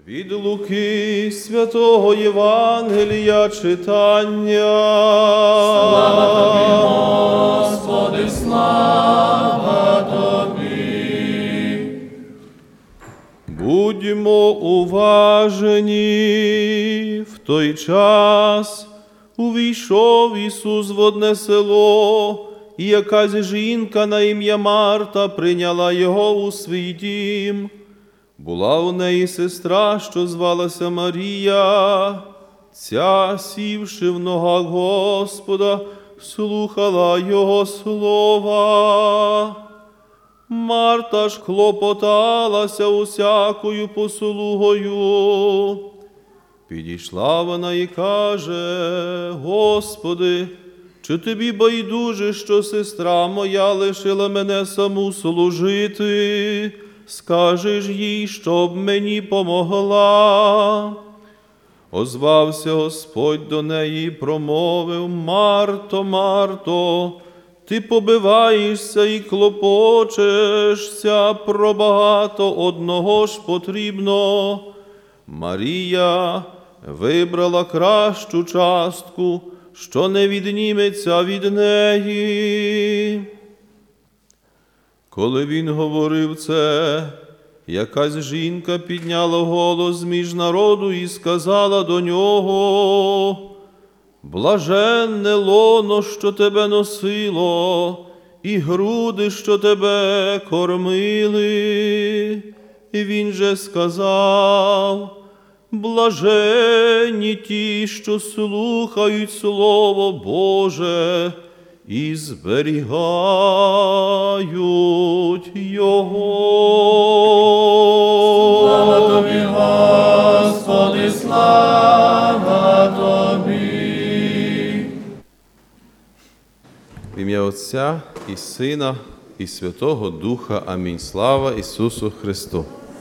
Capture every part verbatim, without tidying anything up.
Від Луки святого Євангелія читання. Слава Тобі, Господи, слава Тобі. Будьмо уважені. В той час увійшов Ісус в одне село, і якась жінка на ім'я Марта прийняла Його у свій дім. Була у неї сестра, що звалася Марія. Ця, сівши в ногах Господа, слухала Його слова. Марта ж клопоталася усякою послугою. Підійшла вона і каже: Господи, чи тобі байдуже, що сестра моя лишила мене саму служити? Скажеш їй, щоб мені помогла. Озвався Господь до неї і промовив: Марто, Марто, ти побиваєшся і клопочешся, про багато одного ж потрібно. Марія вибрала кращу частку, що не відніметься від неї. Коли він говорив це, якась жінка підняла голос між народу і сказала до нього: Блаженне лоно, що тебе носило, і груди, що тебе кормили. І він же сказав: Блаженні ті, що слухають Слово Боже і зберігають Його. Слава Тобі, Господи, слава Тобі. В ім'я Отця і Сина, і Святого Духа. Амінь. Слава Ісусу Христу!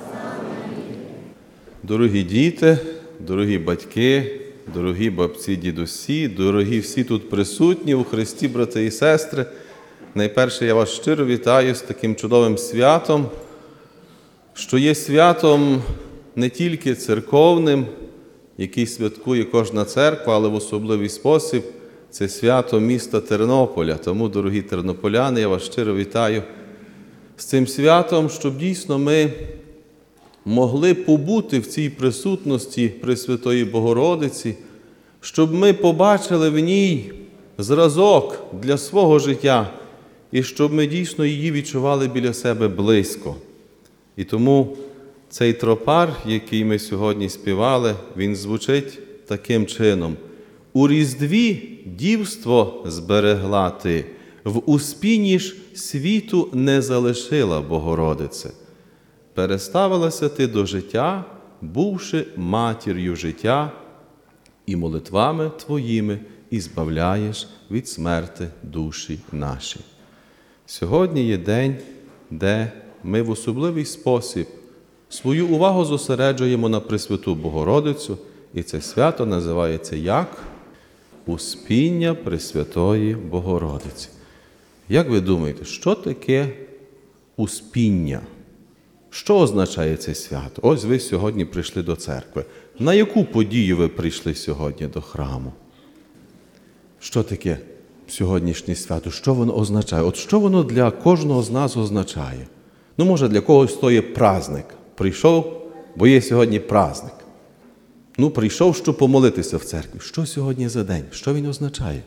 Дорогі діти, дорогі батьки, дорогі бабці, дідусі, дорогі всі тут присутні у Христі, брати і сестри, найперше я вас щиро вітаю з таким чудовим святом, що є святом не тільки церковним, який святкує кожна церква, але в особливий спосіб це свято міста Тернополя. Тому, дорогі тернополяни, я вас щиро вітаю з цим святом, щоб дійсно ми могли побути в цій присутності Пресвятої Богородиці, щоб ми побачили в ній зразок для свого життя і щоб ми дійсно її відчували біля себе близько. І тому цей тропар, який ми сьогодні співали, він звучить таким чином: «У різдві дівство зберегла ти, в успінні ж світу не залишила, Богородице. Переставилася ти до життя, бувши матір'ю життя, і молитвами твоїми ізбавляєш від смерти душі наші». Сьогодні є день, де ми в особливий спосіб свою увагу зосереджуємо на Пресвяту Богородицю, і це свято називається як? Успіння Пресвятої Богородиці. Як ви думаєте, що таке успіння? Що означає це свято? Ось ви сьогодні прийшли до церкви. На яку подію ви прийшли сьогодні до храму? Що таке сьогоднішнє свято? Що воно означає? От що воно для кожного з нас означає? Ну, може, для когось то є праздник. Прийшов, бо є сьогодні праздник. Ну, прийшов, щоб помолитися в церкві. Що сьогодні за день? Що він означає?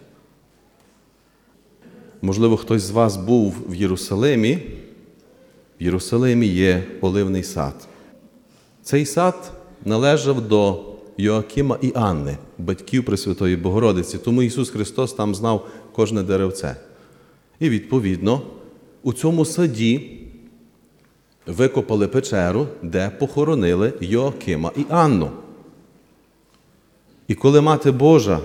Можливо, хтось з вас був в Єрусалимі. В Єрусалимі є Оливний сад. Цей сад належав до Йоакима і Анни, батьків Пресвятої Богородиці, тому Ісус Христос там знав кожне деревце. І, відповідно, у цьому саді викопали печеру, де похоронили Йоакима і Анну. І коли Мати Божа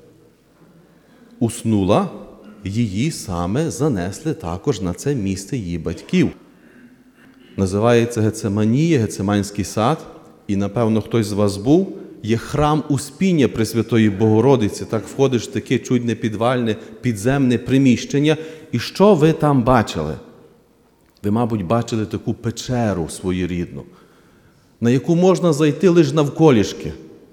уснула, її саме занесли також на це місце її батьків. Називається Гецеманія, Гецеманський сад, і, напевно, хтось з вас був, є храм Успіння Пресвятої Богородиці. Так входиш в таке чуть не підвальне, підземне приміщення. І що ви там бачили? Ви, мабуть, бачили таку печеру своєрідну. на яку можна зайти лише навколішки.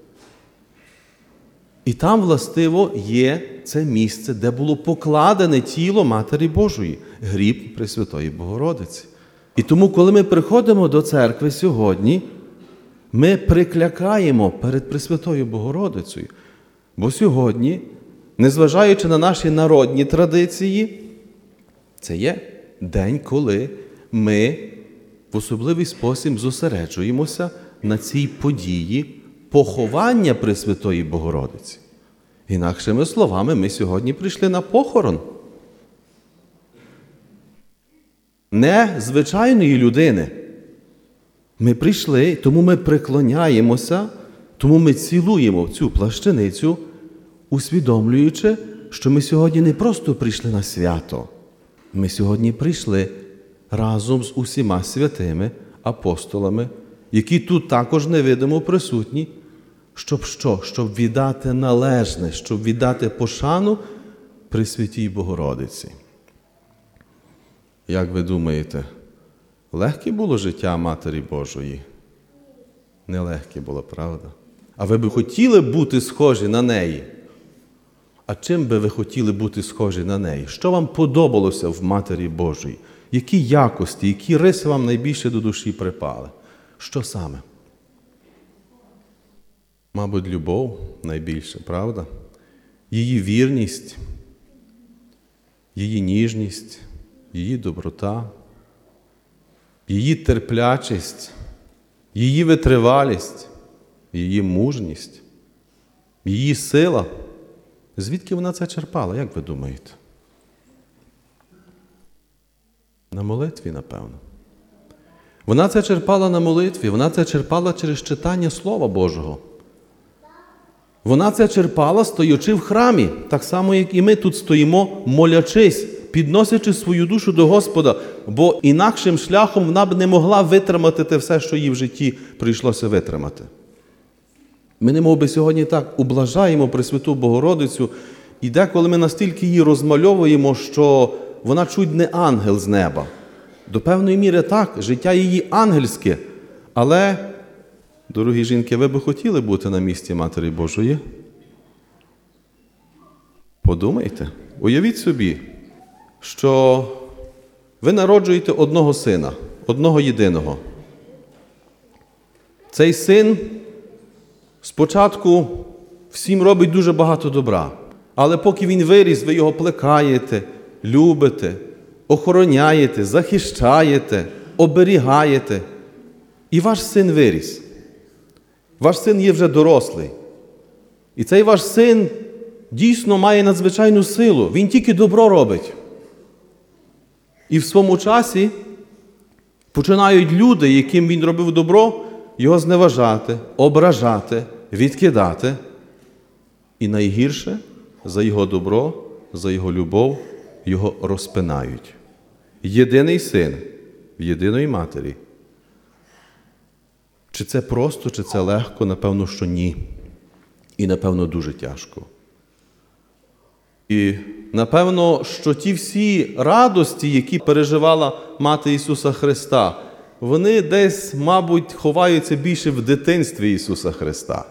І там, властиво, є це місце, де було покладене тіло Матері Божої, гріб Пресвятої Богородиці. І тому, коли ми приходимо до церкви сьогодні, ми приклякаємо перед Пресвятою Богородицею. Бо сьогодні, незважаючи на наші народні традиції, це є день, коли ми в особливий спосіб зосереджуємося на цій події поховання Пресвятої Богородиці. Інакшими словами, ми сьогодні прийшли на похорон. Не звичайної людини. Ми прийшли, тому ми преклоняємося, тому ми цілуємо цю плащаницю, усвідомлюючи, що ми сьогодні не просто прийшли на свято. Ми сьогодні прийшли разом з усіма святими апостолами, які тут також невидимо присутні, щоб що? Щоб віддати належне, щоб віддати пошану Пресвятій Богородиці. Як ви думаєте, легке було життя Матері Божої? Нелегке було, правда? А ви б хотіли бути схожі на неї? А чим би ви хотіли бути схожі на неї? Що вам подобалося в Матері Божої? Які якості, які риси вам найбільше до душі припали? Що саме? Мабуть, любов найбільше, правда? Її вірність, її ніжність, її доброта, її терплячість, її витривалість, її мужність, її сила. Звідки вона це черпала, як ви думаєте? На молитві, напевно. Вона це черпала на молитві, вона це черпала через читання Слова Божого. Вона це черпала, стоячи в храмі, так само, як і ми тут стоїмо, молячись, підносячи свою душу до Господа, бо інакшим шляхом вона б не могла витримати те все, що їй в житті прийшлося витримати. Ми немов би сьогодні так ублажаємо Пресвяту Богородицю, і деколи ми настільки її розмальовуємо, що вона чуть не ангел з неба. До певної міри так, життя її ангельське, але, дорогі жінки, ви би хотіли бути на місці Матері Божої? Подумайте, уявіть собі, що ви народжуєте одного сина, одного єдиного. Цей син спочатку всім робить дуже багато добра, але поки він виріс, ви його плекаєте, любите, охороняєте, захищаєте, оберігаєте. І ваш син виріс. Ваш син є вже дорослий. І цей ваш син дійсно має надзвичайну силу. Він тільки добро робить. І в своєму часі починають люди, яким він робив добро, його зневажати, ображати, відкидати. І найгірше, за його добро, за його любов, його розпинають. Єдиний син в єдиної матері. Чи це просто, чи це легко? Напевно, що ні. І, напевно, дуже тяжко. І, напевно, що ті всі радості, які переживала Мати Ісуса Христа, вони десь, мабуть, ховаються більше в дитинстві Ісуса Христа.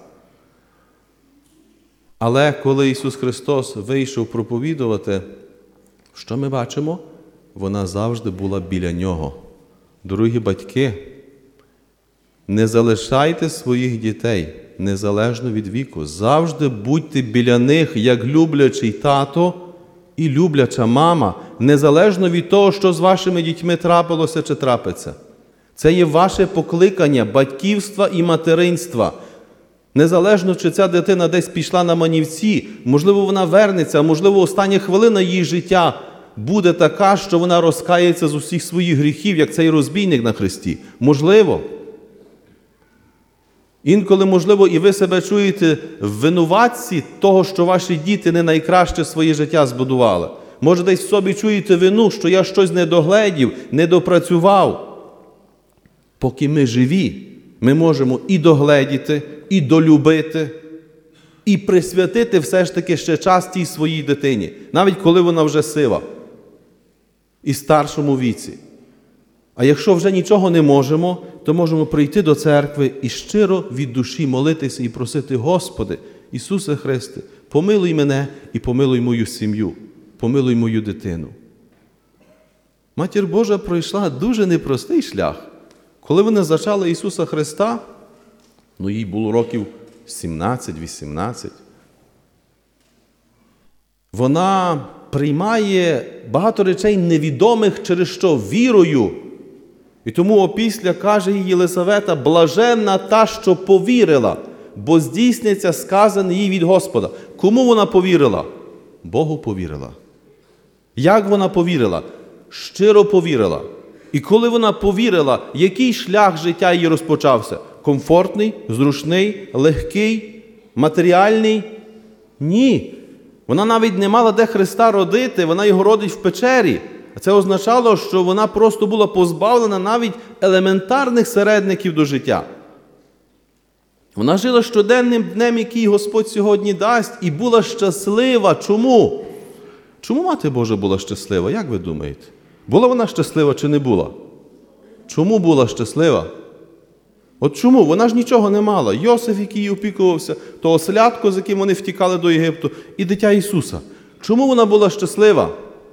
Але коли Ісус Христос вийшов проповідувати, що ми бачимо? Вона завжди була біля Нього. Дорогі батьки, не залишайте своїх дітей, незалежно від віку. Завжди будьте біля них, як люблячий тато і любляча мама, незалежно від того, що з вашими дітьми трапилося чи трапиться. Це є ваше покликання батьківства і материнства. Незалежно, чи ця дитина десь пішла на манівці, можливо, вона вернеться, а можливо, остання хвилина її життя буде така, що вона розкається з усіх своїх гріхів, як цей розбійник на хресті. Можливо. Інколи, можливо, і ви себе чуєте в винуватці того, що ваші діти не найкраще своє життя збудували. Може, десь в собі чуєте вину, що я щось не догледів, не допрацював. Поки ми живі, ми можемо і догледіти, і долюбити, і присвятити все ж таки ще час тій своїй дитині, навіть коли вона вже сива і старшому віці. А якщо вже нічого не можемо, то можемо прийти до церкви і щиро від душі молитися і просити: Господи, Ісусе Христе, помилуй мене і помилуй мою сім'ю, помилуй мою дитину. Матір Божа пройшла дуже непростий шлях. Коли вона зачала Ісуса Христа, ну їй було років сімнадцять-вісімнадцять, вона приймає багато речей невідомих, через що вірою. І тому опісля каже їй Єлисавета: блаженна та, що повірила, бо здійсниться сказане їй від Господа. Кому вона повірила? Богу повірила. Як вона повірила? Щиро повірила. І коли вона повірила, який шлях життя її розпочався? Комфортний, зручний, легкий, матеріальний? Ні. Вона навіть не мала де Христа родити, вона його родить в печері. А це означало, що вона просто була позбавлена навіть елементарних середників до життя. Вона жила щоденним днем, який Господь сьогодні дасть, і була щаслива. Чому? Чому Мати Божа була щаслива? Як ви думаєте? Була вона щаслива чи не була? Чому була щаслива? От чому? Вона ж нічого не мала. Йосиф, який її опікувався, то ослятко, з яким вони втікали до Єгипту, і дитя Ісуса. Чому вона була щаслива?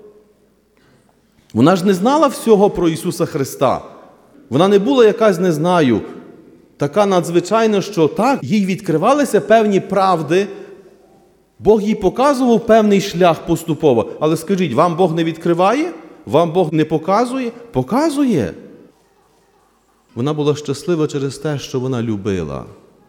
Вона ж не знала всього про Ісуса Христа. Вона не була якась, не знаю, така надзвичайна, що так, їй відкривалися певні правди, Бог їй показував певний шлях поступово. Але скажіть, вам Бог не відкриває? Вам Бог не показує? Показує. Вона була щаслива через те, що вона любила.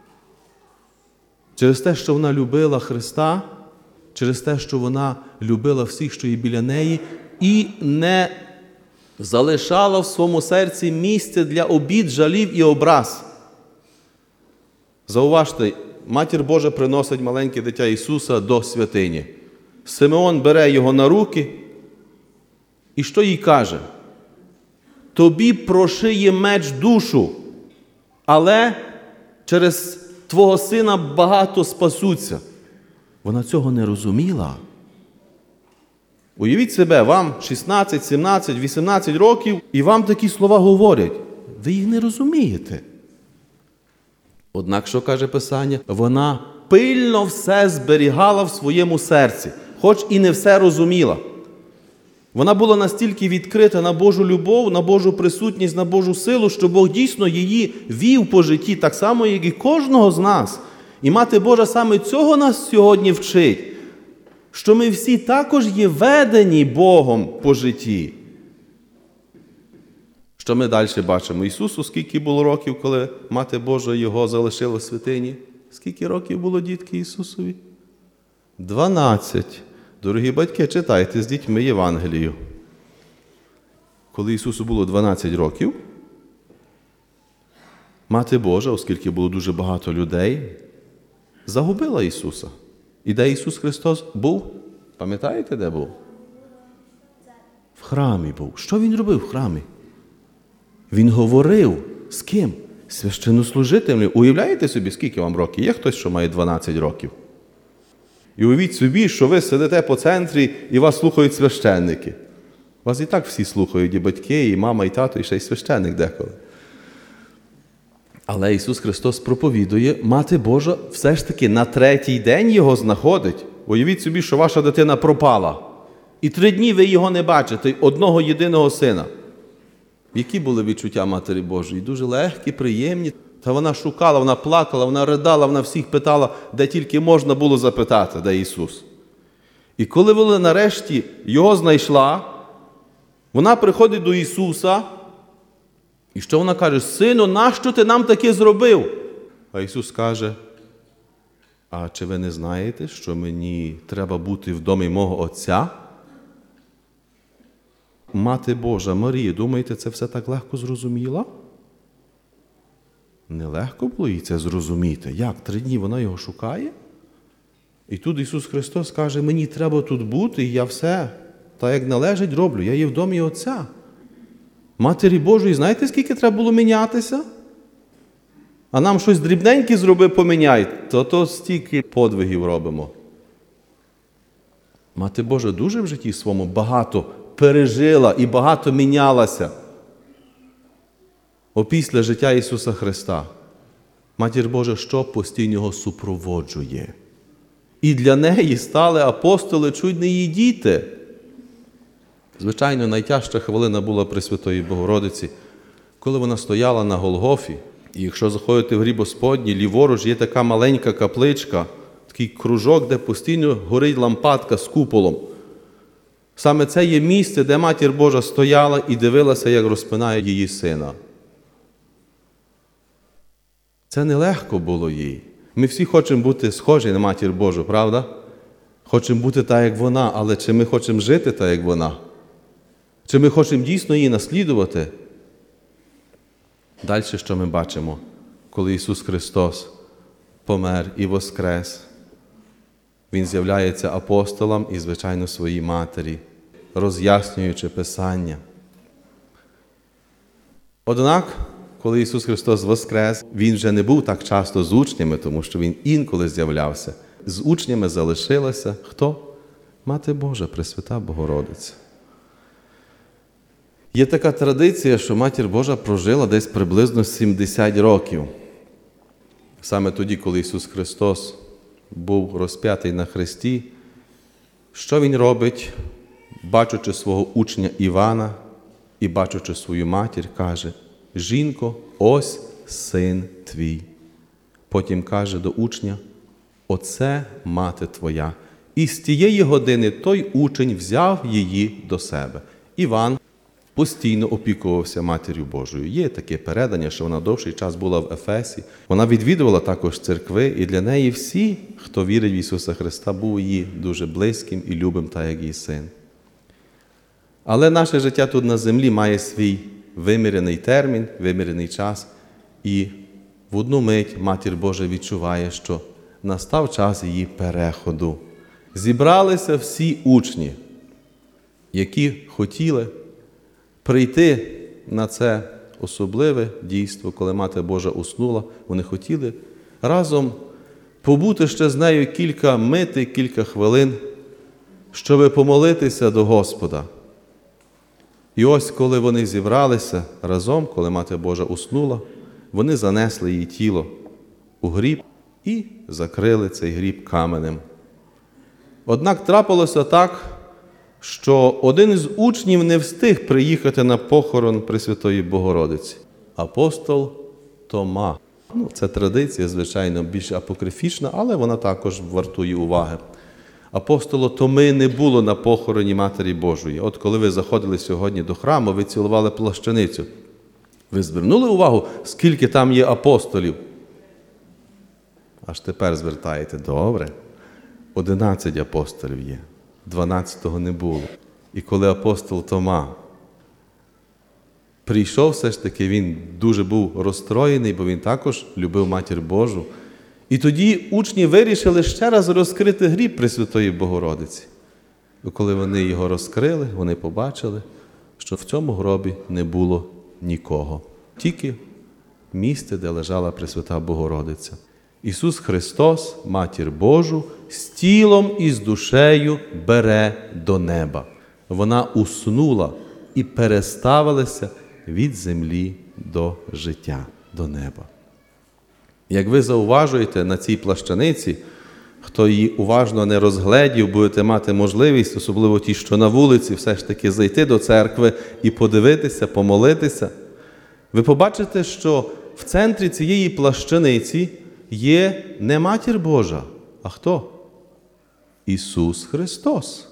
Через те, що вона любила Христа, через те, що вона любила всіх, що є біля неї, і не залишала в своєму серці місця для обід, жалів і образ. Зауважте, Матір Божа приносить маленьке дитя Ісуса до святині. Симеон бере його на руки, і що їй каже? Тобі прошиє меч душу, але через твого сина багато спасуться. Вона цього не розуміла. Уявіть себе, вам шістнадцять, сімнадцять, вісімнадцять років, і вам такі слова говорять. Ви їх не розумієте. Однак, що каже Писання? Вона пильно все зберігала в своєму серці, хоч і не все розуміла. Вона була настільки відкрита на Божу любов, на Божу присутність, на Божу силу, що Бог дійсно її вів по житті, так само, як і кожного з нас. І Мати Божа саме цього нас сьогодні вчить, що ми всі також є ведені Богом по житті. Що ми далі бачимо? Ісусу скільки було років, коли Мати Божа його залишила в святині? Скільки років було дітки Ісусові? Дванадцять. Дорогі батьки, читайте з дітьми Євангелію. Коли Ісусу було дванадцять років, Мати Божа, оскільки було дуже багато людей, загубила Ісуса. І де Ісус Христос був? Пам'ятаєте, де був? В храмі був. Що Він робив в храмі? Він говорив з ким? Священнослужителем. Уявляєте собі, скільки вам років? Є хтось, що має дванадцять років? І уявіть собі, що ви сидите по центрі і вас слухають священники. Вас і так всі слухають, і батьки, і мама, і тато, і ще й священник деколи. Але Ісус Христос проповідує, Мати Божа все ж таки на третій день його знаходить. Уявіть собі, що ваша дитина пропала. І три дні ви його не бачите, одного єдиного сина. Які були відчуття Матері Божої? Дуже легкі, приємні. Та вона шукала, вона плакала, вона ридала, вона всіх питала, де тільки можна було запитати, де Ісус. І коли вона нарешті його знайшла, вона приходить до Ісуса, і що вона каже? Сину, нащо ти нам таке зробив? А Ісус каже, а чи ви не знаєте, що мені треба бути в домі мого Отця? Мати Божа, Марія, думаєте, це все так легко зрозуміла? Нелегко було їй це зрозуміти. Як? Три дні вона його шукає? І тут Ісус Христос каже, мені треба тут бути, і я все, так як належить, роблю. Я є в домі Отця. Матері Божої, знаєте, скільки треба було мінятися? А нам щось дрібненьке зроби, поміняй, то то стільки подвигів робимо. Мати Божа дуже в житті своєму багато пережила і багато мінялася. опісля життя Ісуса Христа, Матір Божа що постійно його супроводжує. І для неї стали апостоли чуть не її діти. Звичайно, найтяжча хвилина була Пресвятої Богородиці, коли вона стояла на Голгофі. І якщо заходите в гріб Господній, ліворуч є така маленька капличка, такий кружок, де постійно горить лампадка з куполом. Саме це є місце, де Матір Божа стояла і дивилася, як розпинає її сина. Це нелегко було їй. Ми всі хочемо бути схожі на Матір Божу, правда? Хочемо бути так, як вона, але чи ми хочемо жити так, як вона? Чи ми хочемо дійсно її наслідувати? Далі, що ми бачимо, коли Ісус Христос помер і воскрес, Він з'являється апостолам і, звичайно, своїй матері, роз'яснюючи Писання. Однак, коли Ісус Христос воскрес, Він вже не був так часто з учнями, тому що Він інколи з'являвся. З учнями залишилася хто? Мати Божа, Пресвята Богородиця. Є така традиція, що Матір Божа прожила десь приблизно сімдесят років. Саме тоді, коли Ісус Христос був розп'ятий на хресті, що Він робить, бачучи свого учня Івана і бачучи свою матір, каже: «Жінко, ось син твій». Потім каже до учня: «Оце мати твоя». І з тієї години той учень взяв її до себе. Іван постійно опікувався Матір'ю Божою. Є таке передання, що вона довший час була в Ефесі. Вона відвідувала також церкви, і для неї всі, хто вірить в Ісуса Христа, був її дуже близьким і любим, так як її син. Але наше життя тут на землі має свій вимірений термін, вимірений час, і в одну мить Матір Божа відчуває, що настав час її переходу. Зібралися всі учні, які хотіли прийти на це особливе дійство, коли Мати Божа уснула. Вони хотіли разом побути ще з нею кілька мити, кілька хвилин, щоб помолитися до Господа. І ось, коли вони зібралися разом, коли Мати Божа уснула, вони занесли її тіло у гріб і закрили цей гріб каменем. Однак трапилося так, що один із учнів не встиг приїхати на похорон Пресвятої Богородиці. Апостол Тома. Ну, це традиція, звичайно, більш апокрифічна, але вона також вартує уваги. Апостола Томи не було на похороні Матері Божої. От коли ви заходили сьогодні до храму, ви цілували плащаницю. Ви звернули увагу, скільки там є апостолів? Аж тепер звертаєте. Добре. Одинадцять апостолів є. Дванадцятого не було. І коли апостол Тома прийшов, все ж таки він дуже був розстроєний, бо він також любив Матір Божу. І тоді учні вирішили ще раз розкрити гріб Пресвятої Богородиці. І коли вони його розкрили, вони побачили, що в цьому гробі не було нікого. Тільки місце, де лежала Пресвята Богородиця. Ісус Христос, Матір Божу, з тілом і з душею бере до неба. Вона уснула і переставилася від землі до життя, до неба. Як ви зауважуєте, на цій плащаниці, хто її уважно не розгледів, будете мати можливість, особливо ті, що на вулиці, все ж таки зайти до церкви і подивитися, помолитися. Ви побачите, що в центрі цієї плащаниці є не Матір Божа, а хто? Ісус Христос.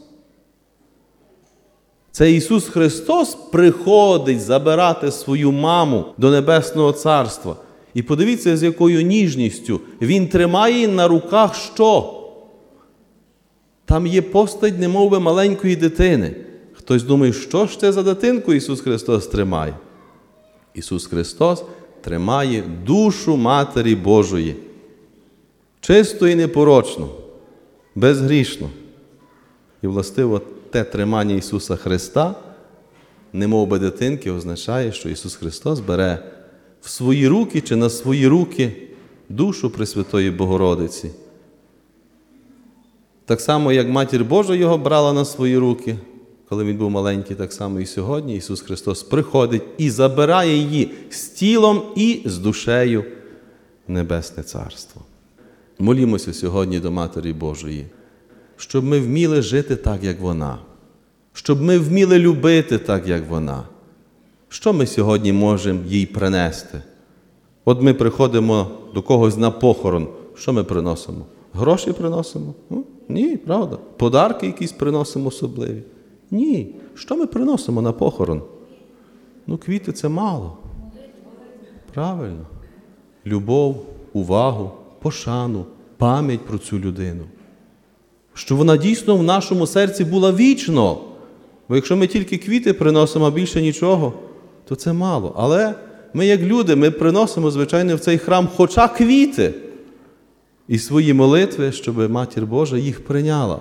Це Ісус Христос приходить забирати свою маму до Небесного Царства. І подивіться, з якою ніжністю. Він тримає на руках що? Там є постать немовби маленької дитини. Хтось думає, що ж це за дитинку Ісус Христос тримає? Ісус Христос тримає душу Матері Божої. Чисто і непорочно, безгрішно. І, властиво, те тримання Ісуса Христа, немовби дитинки, означає, що Ісус Христос бере в свої руки чи на свої руки душу Пресвятої Богородиці. Так само, як Матір Божа його брала на свої руки, коли він був маленький, так само і сьогодні Ісус Христос приходить і забирає її з тілом і з душею в Небесне Царство. Молімося сьогодні до Матері Божої, щоб ми вміли жити так, як вона, щоб ми вміли любити так, як вона. Що ми сьогодні можемо їй принести? От ми приходимо до когось на похорон, що ми приносимо? Гроші приносимо? Ну, ні, правда. Подарки якісь приносимо особливі? Ні. Що ми приносимо на похорон? Ну, квіти – це мало. Правильно. Любов, увагу, пошану, пам'ять про цю людину. Що вона дійсно в нашому серці була вічно. Бо якщо ми тільки квіти приносимо, а більше нічого, то це мало. Але ми, як люди, ми приносимо, звичайно, в цей храм хоча квіти і свої молитви, щоб Матір Божа їх прийняла.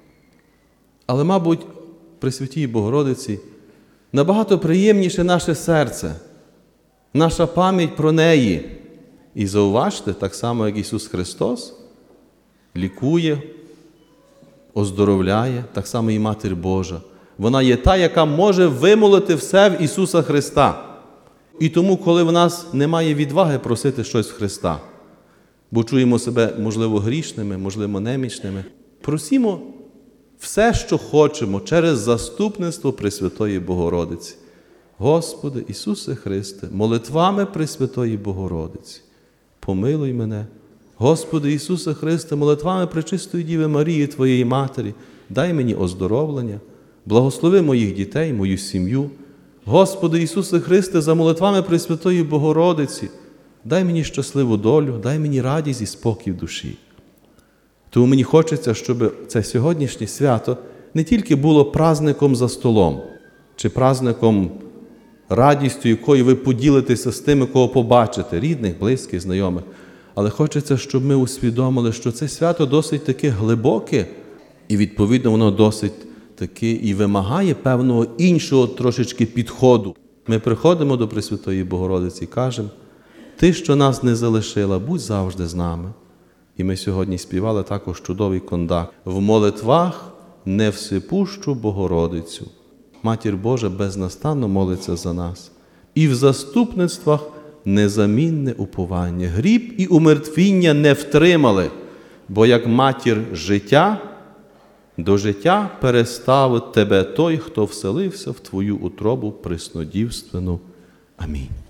Але, мабуть, при Святій Богородиці набагато приємніше наше серце, наша пам'ять про неї. І зауважте, так само, як Ісус Христос лікує, оздоровляє, так само і Матір Божа. Вона є та, яка може вимолити все в Ісуса Христа. І тому, коли в нас немає відваги просити щось в Христа, бо чуємо себе, можливо, грішними, можливо, немічними, просімо все, що хочемо, через заступництво Пресвятої Богородиці. Господи Ісусе Христе, молитвами Пресвятої Богородиці, помилуй мене. Господи Ісусе Христе, молитвами Пречистої Діви Марії, Твоєї Матері, дай мені оздоровлення, благослови моїх дітей, мою сім'ю. Господи Ісусе Христе, за молитвами Пресвятої Богородиці, дай мені щасливу долю, дай мені радість і спокій в душі. Тому мені хочеться, щоб це сьогоднішнє свято не тільки було праздником за столом, чи праздником радістю, якою ви поділитеся з тими, кого побачите, рідних, близьких, знайомих, але хочеться, щоб ми усвідомили, що це свято досить таке глибоке, і, відповідно, воно досить таки і вимагає певного іншого трошечки підходу. Ми приходимо до Пресвятої Богородиці і кажемо: Ти, що нас не залишила, будь завжди з нами. І ми сьогодні співали також чудовий кондак. В молитвах невсипущу Богородицю. Матір Божа безнастанно молиться за нас. І в заступництвах незамінне уповання. Гріб і умертвіння не втримали, бо як матір життя, до життя переставить тебе той, хто вселився в твою утробу преснодівственну. Амінь.